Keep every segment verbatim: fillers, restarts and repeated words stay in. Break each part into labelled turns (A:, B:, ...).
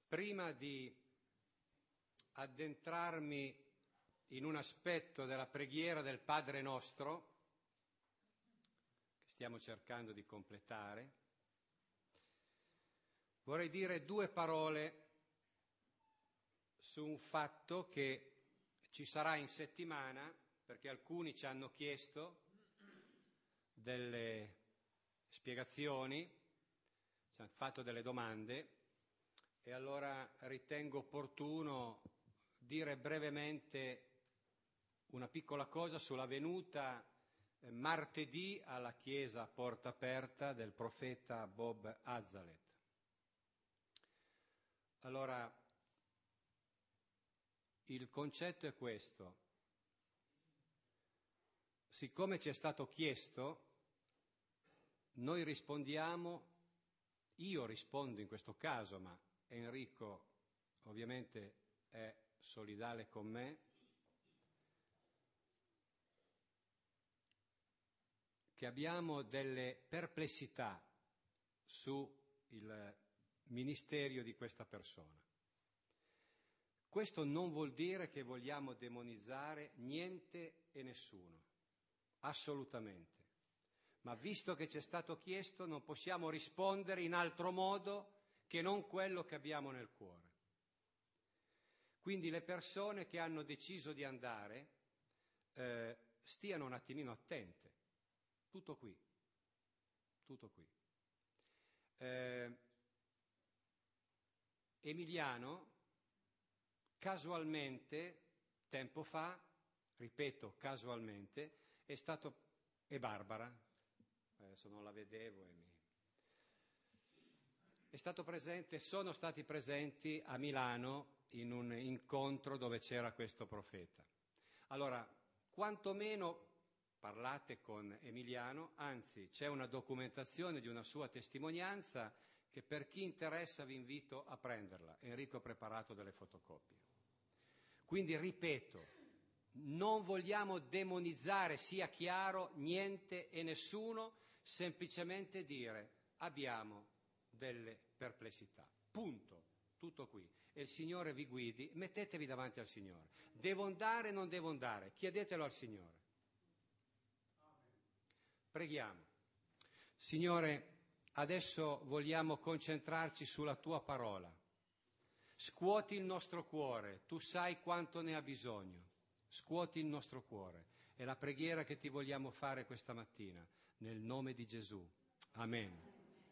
A: Prima di addentrarmi in un aspetto della preghiera del Padre Nostro, che stiamo cercando di completare, vorrei dire due parole su un fatto che ci sarà in settimana, perché alcuni ci hanno chiesto delle spiegazioni, ci hanno fatto delle domande, e allora ritengo opportuno dire brevemente una piccola cosa sulla venuta eh, martedì alla chiesa a Porta Aperta del profeta Bob Azalet. Allora, il concetto è questo. Siccome ci è stato chiesto, noi rispondiamo, io rispondo in questo caso, ma Enrico ovviamente è solidale con me, che abbiamo delle perplessità sul ministero di questa persona. Questo non vuol dire che vogliamo demonizzare niente e nessuno, assolutamente. Ma visto che ci è stato chiesto, non possiamo rispondere in altro modo che non quello che abbiamo nel cuore. Quindi le persone che hanno deciso di andare eh, stiano un attimino attente. Tutto qui, tutto qui. Eh, Emiliano, casualmente, tempo fa, ripeto, casualmente, è stato, e Barbara, adesso non la vedevo e mi... è stato presente, sono stati presenti a Milano in un incontro dove c'era questo profeta. Allora, quantomeno parlate con Emiliano, anzi c'è una documentazione di una sua testimonianza che per chi interessa vi invito a prenderla. Enrico ha preparato delle fotocopie. Quindi ripeto, non vogliamo demonizzare, sia chiaro, niente e nessuno, semplicemente dire abbiamo delle perplessità. Punto. Tutto qui. E il Signore vi guidi, mettetevi davanti al Signore. Devo andare o non devo andare? Chiedetelo al Signore. Preghiamo. Signore, adesso vogliamo concentrarci sulla Tua parola. Scuoti il nostro cuore, Tu sai quanto ne ha bisogno. Scuoti il nostro cuore. È la preghiera che Ti vogliamo fare questa mattina, nel nome di Gesù. Amen.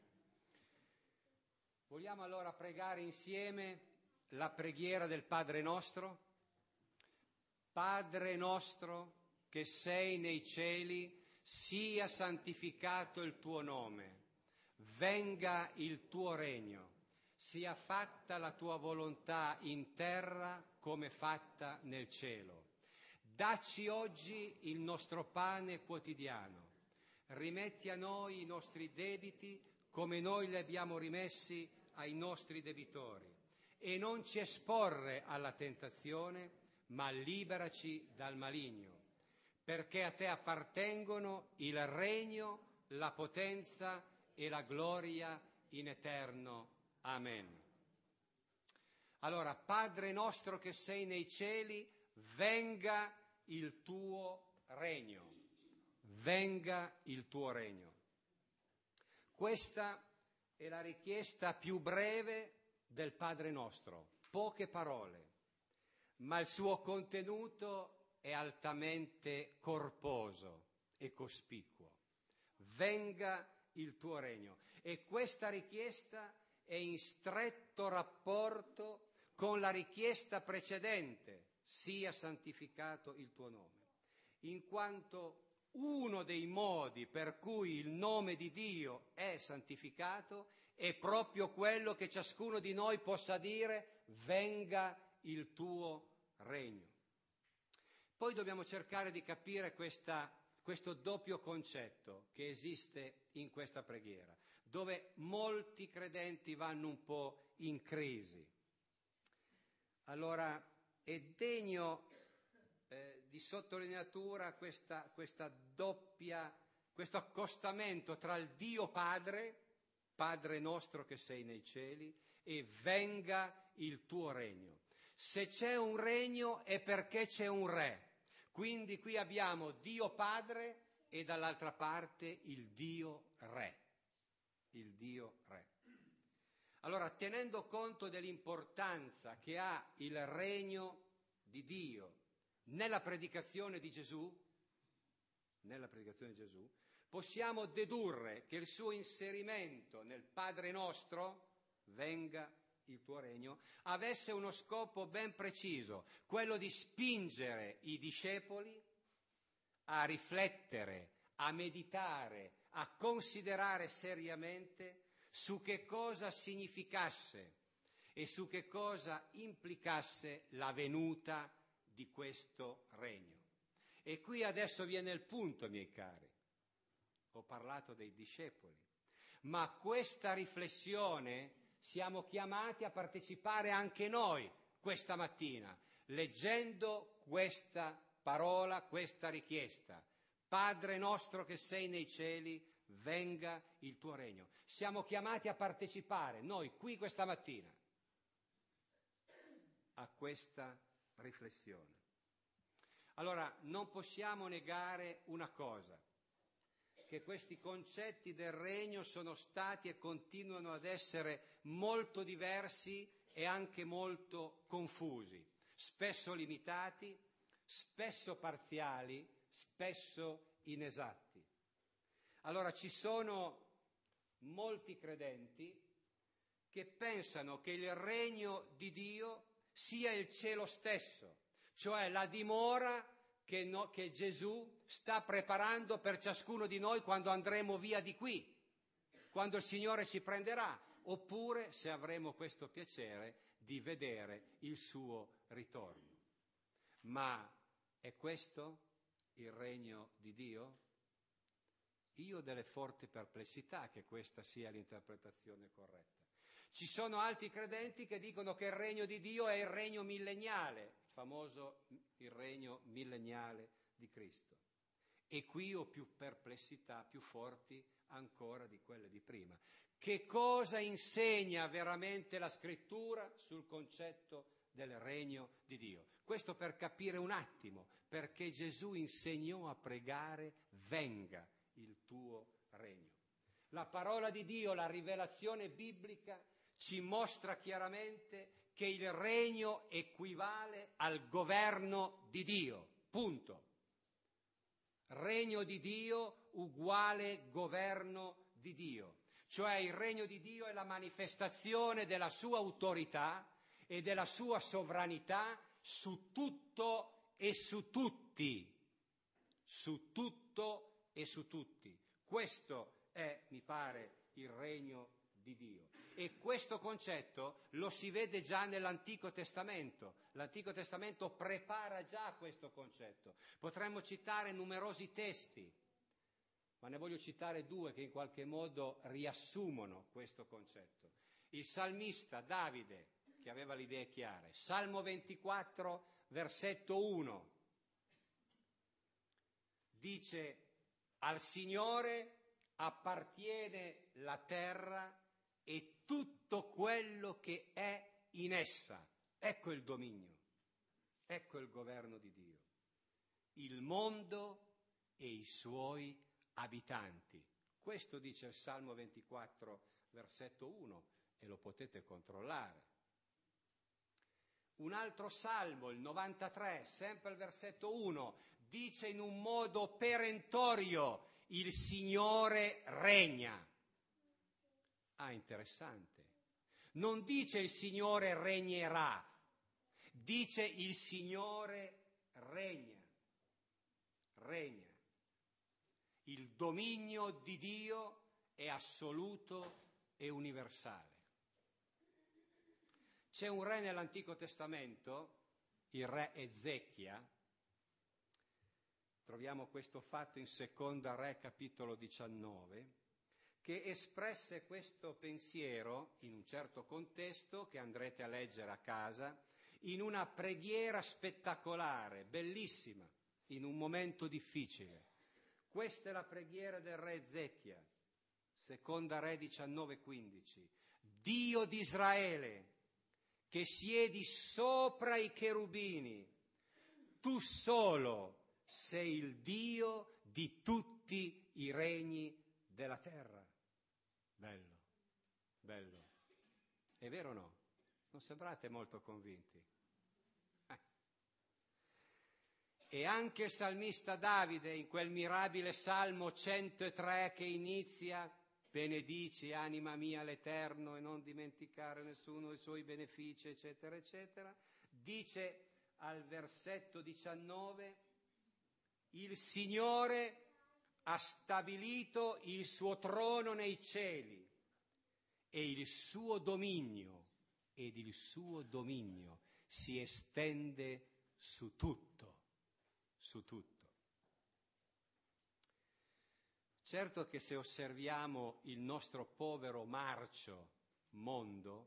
A: Vogliamo allora pregare insieme la preghiera del Padre nostro? Padre nostro che sei nei cieli, sia santificato il tuo nome, venga il tuo regno, sia fatta la tua volontà in terra come fatta nel cielo. Dacci oggi il nostro pane quotidiano, rimetti a noi i nostri debiti come noi li abbiamo rimessi ai nostri debitori, e non ci esporre alla tentazione, ma liberaci dal maligno, perché a te appartengono il regno, la potenza e la gloria in eterno. Amen. Allora, Padre nostro che sei nei cieli, venga il tuo regno, venga il tuo regno. Questa è la richiesta più breve del Padre nostro, poche parole, ma il suo contenuto è altamente corposo e cospicuo. Venga il tuo regno. E questa richiesta è in stretto rapporto con la richiesta precedente, sia santificato il tuo nome, in quanto uno dei modi per cui il nome di Dio è santificato è proprio quello che ciascuno di noi possa dire: venga il tuo regno. Poi dobbiamo cercare di capire questa, questo doppio concetto che esiste in questa preghiera, dove molti credenti vanno un po' in crisi. Allora, è degno eh, di sottolineatura questa, questa doppia, questo accostamento tra il Dio Padre, Padre nostro che sei nei cieli, e venga il tuo regno. Se c'è un regno è perché c'è un re. Quindi qui abbiamo Dio Padre e dall'altra parte il Dio Re. Il Dio Re. Allora, tenendo conto dell'importanza che ha il regno di Dio nella predicazione di Gesù, nella predicazione di Gesù, possiamo dedurre che il suo inserimento nel Padre nostro, venga il tuo regno, avesse uno scopo ben preciso, quello di spingere i discepoli a riflettere, a meditare, a considerare seriamente su che cosa significasse e su che cosa implicasse la venuta di questo regno. E qui adesso viene il punto, miei cari. Ho parlato dei discepoli, ma questa riflessione siamo chiamati a partecipare anche noi questa mattina, leggendo questa parola, questa richiesta. Padre nostro che sei nei cieli, venga il tuo regno. Siamo chiamati a partecipare, noi qui questa mattina, a questa riflessione. Allora, non possiamo negare una cosa, che questi concetti del regno sono stati e continuano ad essere molto diversi e anche molto confusi, spesso limitati, spesso parziali, spesso inesatti. Allora ci sono molti credenti che pensano che il regno di Dio sia il cielo stesso, cioè la dimora che, no, che Gesù sta preparando per ciascuno di noi quando andremo via di qui, quando il Signore ci prenderà, oppure se avremo questo piacere di vedere il suo ritorno. Ma è questo il regno di Dio? Io ho delle forti perplessità che questa sia l'interpretazione corretta. Ci sono altri credenti che dicono che il regno di Dio è il regno millenniale, il famoso il regno millenniale di Cristo. E qui ho più perplessità, più forti ancora di quelle di prima. Che cosa insegna veramente la Scrittura sul concetto del regno di Dio? Questo per capire un attimo perché Gesù insegnò a pregare venga il tuo regno. La parola di Dio, la rivelazione biblica ci mostra chiaramente che il regno equivale al governo di Dio, punto. Regno di Dio uguale governo di Dio, cioè il regno di Dio è la manifestazione della sua autorità e della sua sovranità su tutto e su tutti, su tutto e su tutti. Questo è, mi pare, il regno di Dio. E questo concetto lo si vede già nell'Antico Testamento. L'Antico Testamento prepara già questo concetto. Potremmo citare numerosi testi, ma ne voglio citare due che in qualche modo riassumono questo concetto. Il salmista Davide, che aveva le idee chiare, Salmo ventiquattro, versetto uno, dice: al Signore appartiene la terra e tutto quello che è in essa. Ecco il dominio, ecco il governo di Dio. Il mondo e i suoi abitanti. Questo dice il Salmo ventiquattro, versetto uno, e lo potete controllare. Un altro Salmo, il novantatré, sempre il versetto uno, dice in un modo perentorio: il Signore regna. Ah, interessante. Non dice il Signore regnerà, dice il Signore regna. Regna. Il dominio di Dio è assoluto e universale. C'è un re nell'Antico Testamento, il re Ezechia. Troviamo questo fatto in Seconda Re, capitolo diciannove, che espresse questo pensiero in un certo contesto che andrete a leggere a casa, in una preghiera spettacolare, bellissima, in un momento difficile. Questa è la preghiera del re Ezechia, Seconda Re diciannove quindici. Dio di Israele, che siedi sopra i cherubini, tu solo sei il Dio di tutti i regni della terra. Bello, bello. È vero o no? Non sembrate molto convinti. Eh. E anche il salmista Davide, in quel mirabile Salmo centotré che inizia: benedici, anima mia, l'Eterno, e non dimenticare nessuno dei suoi benefici, eccetera, eccetera, dice al versetto diciannove: il Signore ha stabilito il suo trono nei cieli e il suo dominio, ed il suo dominio si estende su tutto, su tutto. Certo che se osserviamo il nostro povero marcio mondo,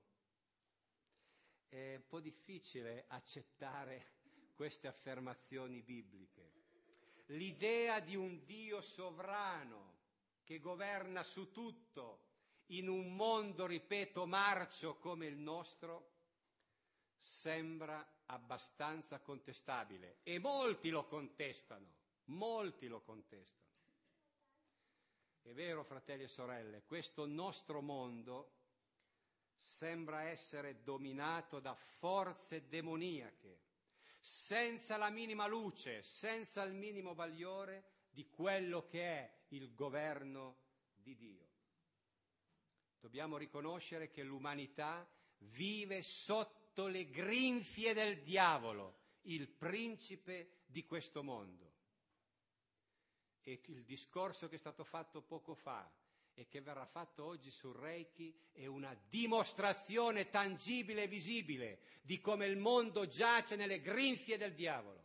A: è un po' difficile accettare queste affermazioni bibliche. L'idea di un Dio sovrano che governa su tutto in un mondo, ripeto, marcio come il nostro, sembra abbastanza contestabile, e molti lo contestano, molti lo contestano. È vero, fratelli e sorelle, questo nostro mondo sembra essere dominato da forze demoniache, senza la minima luce, senza il minimo bagliore di quello che è il governo di Dio. Dobbiamo riconoscere che l'umanità vive sotto le grinfie del diavolo, il principe di questo mondo. E il discorso che è stato fatto poco fa e che verrà fatto oggi sul Reiki è una dimostrazione tangibile e visibile di come il mondo giace nelle grinfie del diavolo.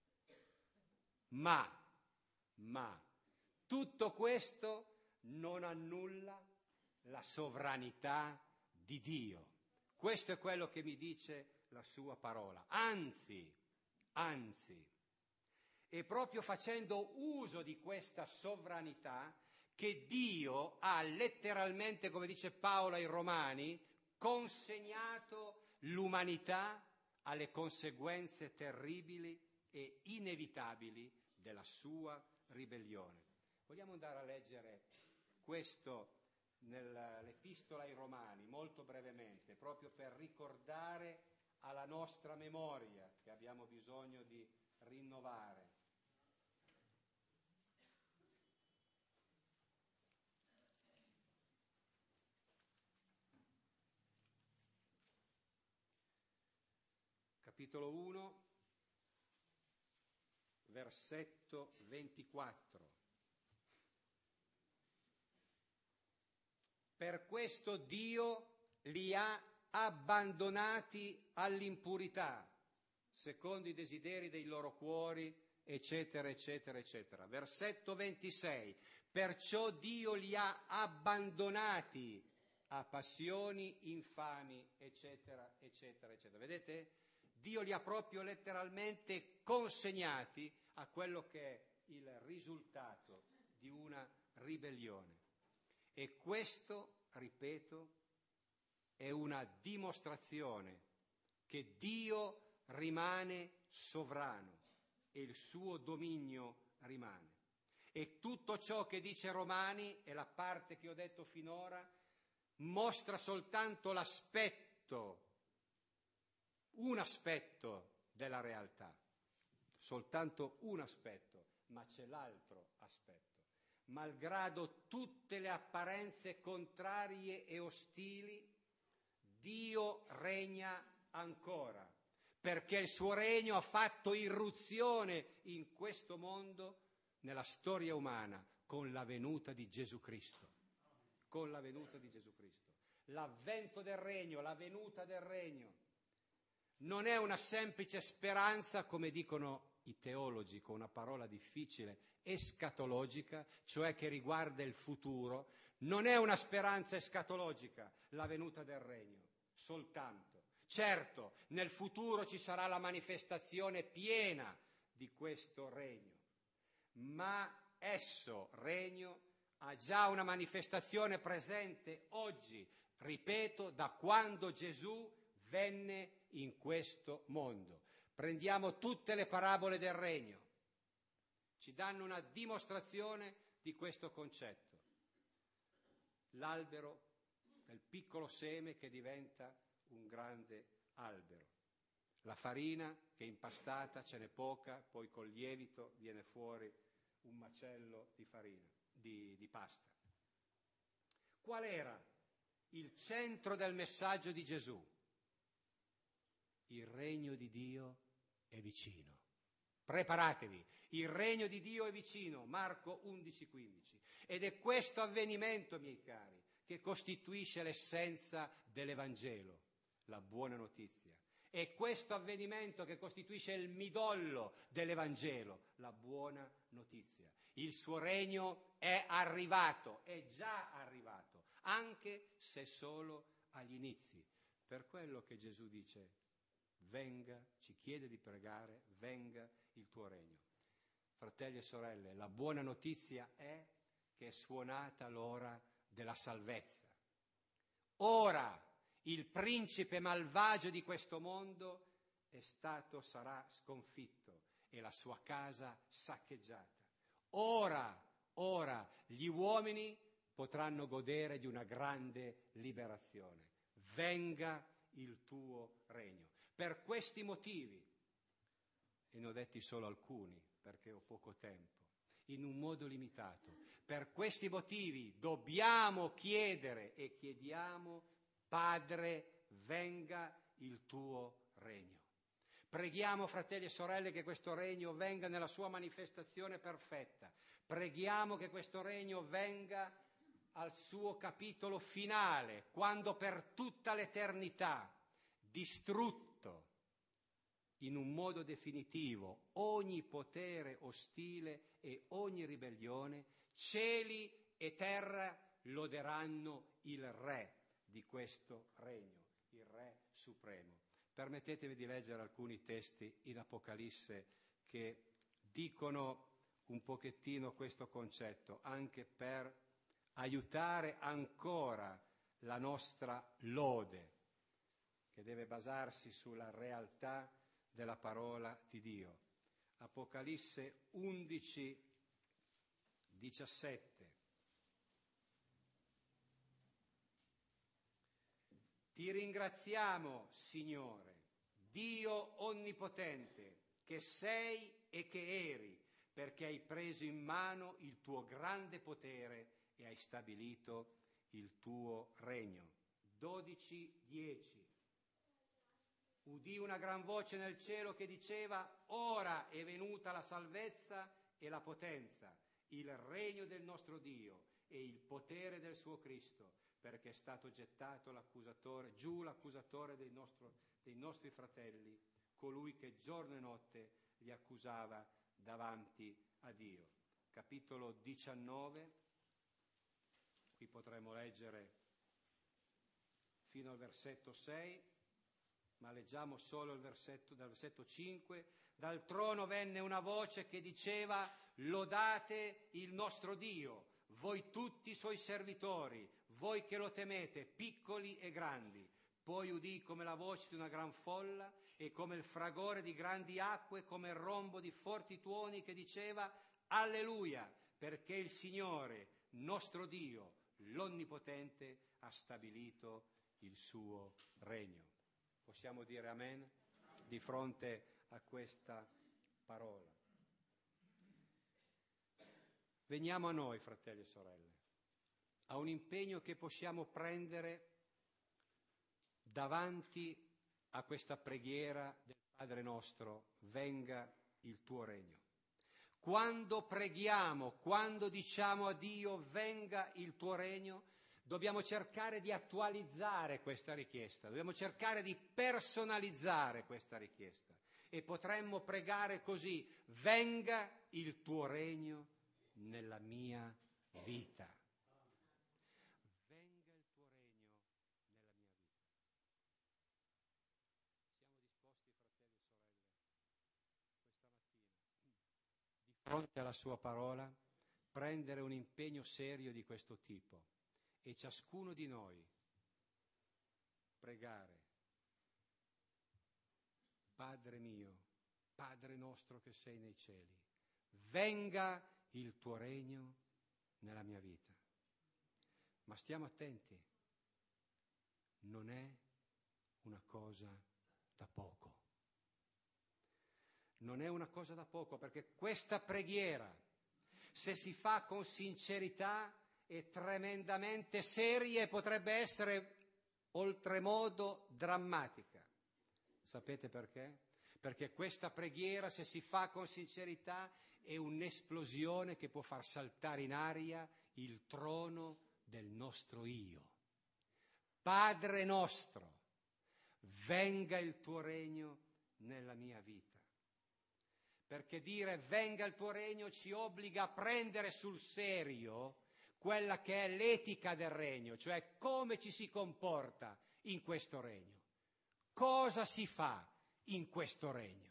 A: Ma, ma, tutto questo non annulla la sovranità di Dio. Questo è quello che mi dice la sua parola. Anzi, anzi, è proprio facendo uso di questa sovranità che Dio ha letteralmente, come dice Paolo ai Romani, consegnato l'umanità alle conseguenze terribili e inevitabili della sua ribellione. Vogliamo andare a leggere questo nell'Epistola ai Romani, molto brevemente, proprio per ricordare alla nostra memoria che abbiamo bisogno di rinnovare. Capitolo uno, versetto ventiquattro. Per questo Dio li ha abbandonati all'impurità, secondo i desideri dei loro cuori, eccetera, eccetera, eccetera. Versetto ventisei. Perciò Dio li ha abbandonati a passioni infami, eccetera, eccetera, eccetera. Vedete? Dio li ha proprio letteralmente consegnati a quello che è il risultato di una ribellione. E questo, ripeto, è una dimostrazione che Dio rimane sovrano e il suo dominio rimane. E tutto ciò che dice Romani, e la parte che ho detto finora, mostra soltanto l'aspetto, un aspetto della realtà, soltanto un aspetto, ma c'è l'altro aspetto. Malgrado tutte le apparenze contrarie e ostili, Dio regna ancora, perché il suo regno ha fatto irruzione in questo mondo, nella storia umana, con la venuta di Gesù Cristo. Con la venuta di Gesù Cristo. L'avvento del regno, la venuta del regno, non è una semplice speranza, come dicono i teologi con una parola difficile, escatologica, cioè che riguarda il futuro. Non è una speranza escatologica la venuta del regno, soltanto. Certo, nel futuro ci sarà la manifestazione piena di questo regno, ma esso, regno, ha già una manifestazione presente oggi, Ripeto, da quando Gesù venne in questo mondo. Prendiamo tutte le parabole del regno, ci danno una dimostrazione di questo concetto. L'albero del piccolo seme che diventa un grande albero. La farina che è impastata, ce n'è poca, poi col lievito viene fuori un macello di farina, di, di pasta. Qual era il centro del messaggio di Gesù? Il regno di Dio è vicino. Preparatevi, il regno di Dio è vicino, Marco undici quindici. Ed è questo avvenimento, miei cari, che costituisce l'essenza dell'Evangelo, la buona notizia. È questo avvenimento che costituisce il midollo dell'Evangelo, la buona notizia. Il suo regno è arrivato, è già arrivato, anche se solo agli inizi. Per quello che Gesù dice, venga, ci chiede di pregare, venga il tuo regno. Fratelli e sorelle, la buona notizia è che è suonata l'ora della salvezza. Ora il principe malvagio di questo mondo è stato, sarà sconfitto e la sua casa saccheggiata. Ora, ora gli uomini potranno godere di una grande liberazione. Venga il tuo regno. Per questi motivi, e ne ho detti solo alcuni perché ho poco tempo, in un modo limitato, per questi motivi dobbiamo chiedere e chiediamo, Padre, venga il tuo regno. Preghiamo, fratelli e sorelle, che questo regno venga nella sua manifestazione perfetta. Preghiamo che questo regno venga al suo capitolo finale, quando per tutta l'eternità, distrutto in un modo definitivo ogni potere ostile e ogni ribellione, cieli e terra loderanno il Re di questo regno, il Re supremo. Permettetemi di leggere alcuni testi in Apocalisse che dicono un pochettino questo concetto, anche per aiutare ancora la nostra lode, che deve basarsi sulla realtà della parola di Dio. Apocalisse undici, diciassette. Ti ringraziamo, Signore, Dio onnipotente, che sei e che eri, perché hai preso in mano il tuo grande potere e hai stabilito il tuo regno. dodici, dieci. Udì una gran voce nel cielo che diceva: ora è venuta la salvezza e la potenza, il regno del nostro Dio e il potere del suo Cristo, perché è stato gettato l'accusatore, giù l'accusatore dei, nostro, dei nostri fratelli, colui che giorno e notte li accusava davanti a Dio. Capitolo diciannove, qui potremo leggere fino al versetto sei, ma leggiamo solo il versetto, dal versetto cinque. Dal trono venne una voce che diceva: lodate il nostro Dio, voi tutti i suoi servitori, voi che lo temete, piccoli e grandi. Poi udì come la voce di una gran folla e come il fragore di grandi acque, come il rombo di forti tuoni che diceva: alleluia, perché il Signore, nostro Dio, l'Onnipotente, ha stabilito il suo regno. Possiamo dire amen di fronte a questa parola. Veniamo a noi, fratelli e sorelle, a un impegno che possiamo prendere davanti a questa preghiera del Padre nostro: venga il tuo regno. Quando preghiamo, quando diciamo a Dio venga il tuo regno, dobbiamo cercare di attualizzare questa richiesta, dobbiamo cercare di personalizzare questa richiesta e potremmo pregare così: venga il tuo regno nella mia vita. Venga il tuo regno nella mia vita. Siamo disposti, fratelli e sorelle, questa mattina, di fronte alla sua parola, prendere un impegno serio di questo tipo, e ciascuno di noi pregare: Padre mio, Padre nostro che sei nei cieli, venga il tuo regno nella mia vita. Ma stiamo attenti, non è una cosa da poco. Non è una cosa da poco, perché questa preghiera, se si fa con sincerità, è tremendamente seria e potrebbe essere oltremodo drammatica. Sapete perché? Perché questa preghiera, se si fa con sincerità, è un'esplosione che può far saltare in aria il trono del nostro io. Padre nostro, venga il tuo regno nella mia vita. Perché dire venga il tuo regno ci obbliga a prendere sul serio quella che è l'etica del regno, cioè come ci si comporta in questo regno. Cosa si fa in questo regno?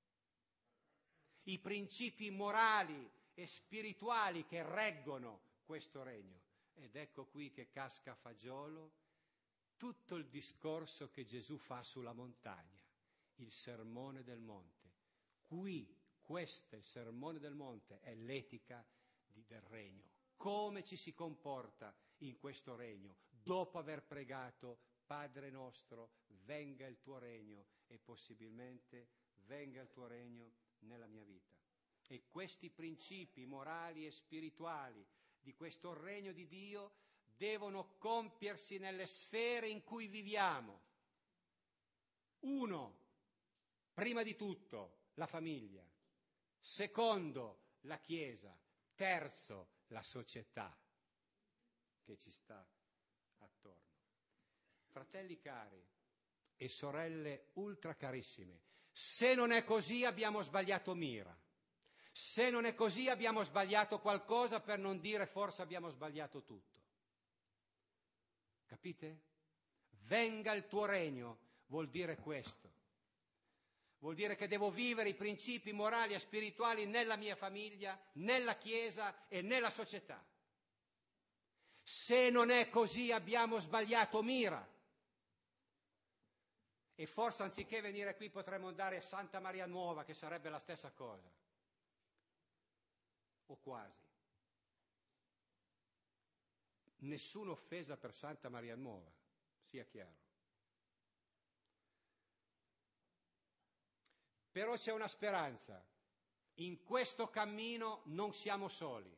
A: I principi morali e spirituali che reggono questo regno. Ed ecco qui che casca a fagiolo tutto il discorso che Gesù fa sulla montagna, il sermone del monte. Qui, questo, il sermone del monte, è l'etica di, del regno. Come ci si comporta in questo regno, dopo aver pregato Padre nostro, venga il tuo regno e possibilmente venga il tuo regno nella mia vita. E questi principi morali e spirituali di questo regno di Dio devono compiersi nelle sfere in cui viviamo. Uno, prima di tutto, la famiglia. Secondo, la Chiesa. Terzo, la società che ci sta attorno. Fratelli cari e sorelle ultra carissime, se non è così abbiamo sbagliato mira. Se non è così abbiamo sbagliato qualcosa, per non dire forse abbiamo sbagliato tutto. Capite? Venga il tuo regno vuol dire questo. Vuol dire che devo vivere i principi morali e spirituali nella mia famiglia, nella Chiesa e nella società. Se non è così abbiamo sbagliato mira. E forse anziché venire qui potremmo andare a Santa Maria Nuova, che sarebbe la stessa cosa. O quasi. Nessuna offesa per Santa Maria Nuova, sia chiaro. Però c'è una speranza. In questo cammino non siamo soli.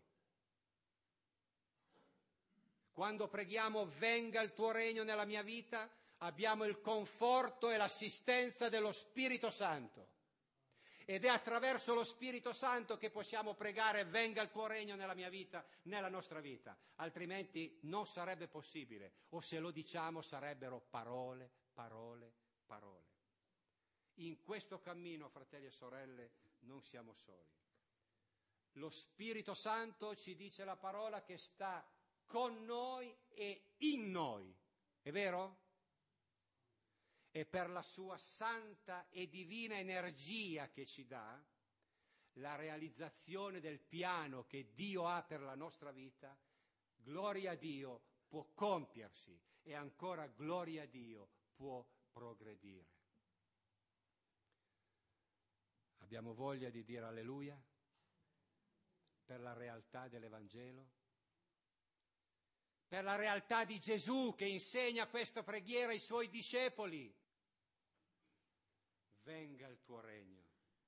A: Quando preghiamo venga il tuo regno nella mia vita, abbiamo il conforto e l'assistenza dello Spirito Santo. Ed è attraverso lo Spirito Santo che possiamo pregare venga il tuo regno nella mia vita, nella nostra vita. Altrimenti non sarebbe possibile. O se lo diciamo sarebbero parole, parole, parole. In questo cammino, fratelli e sorelle, non siamo soli. Lo Spirito Santo ci dice la parola che sta con noi e in noi. È vero? E per la sua santa e divina energia che ci dà, la realizzazione del piano che Dio ha per la nostra vita, gloria a Dio, può compiersi e ancora gloria a Dio può progredire. Abbiamo voglia di dire alleluia per la realtà dell'Evangelo, per la realtà di Gesù che insegna questa preghiera ai suoi discepoli. Venga il tuo regno,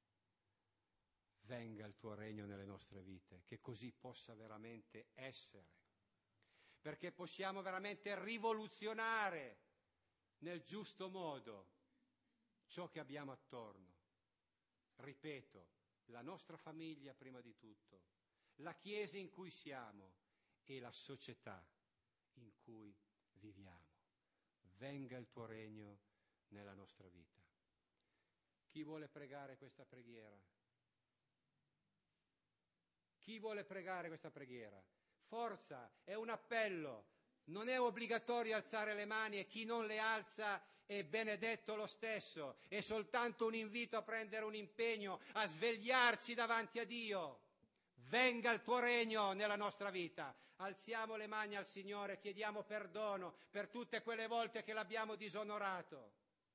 A: venga il tuo regno nelle nostre vite, che così possa veramente essere, perché possiamo veramente rivoluzionare nel giusto modo ciò che abbiamo attorno. Ripeto, la nostra famiglia prima di tutto, la Chiesa in cui siamo e la società in cui viviamo. Venga il tuo regno nella nostra vita. Chi vuole pregare questa preghiera? Chi vuole pregare questa preghiera? Forza, è un appello. Non è obbligatorio alzare le mani e chi non le alza è benedetto lo stesso. È soltanto un invito a prendere un impegno, a svegliarci davanti a Dio. venga il tuo regno nella nostra vita. Alziamo le mani al Signore, chiediamo perdono per tutte quelle volte che l'abbiamo disonorato.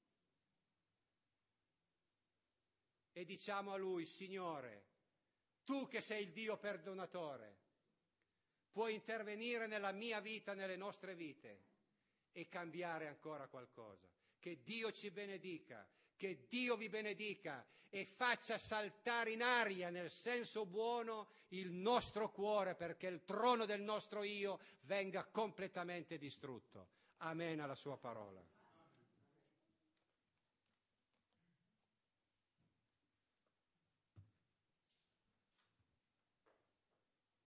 A: E diciamo a Lui: Signore, Tu che sei il Dio perdonatore, puoi intervenire nella mia vita, nelle nostre vite e cambiare ancora qualcosa. Che Dio ci benedica, che Dio vi benedica e faccia saltare in aria, nel senso buono, il nostro cuore, perché il trono del nostro io venga completamente distrutto. Amen alla sua parola.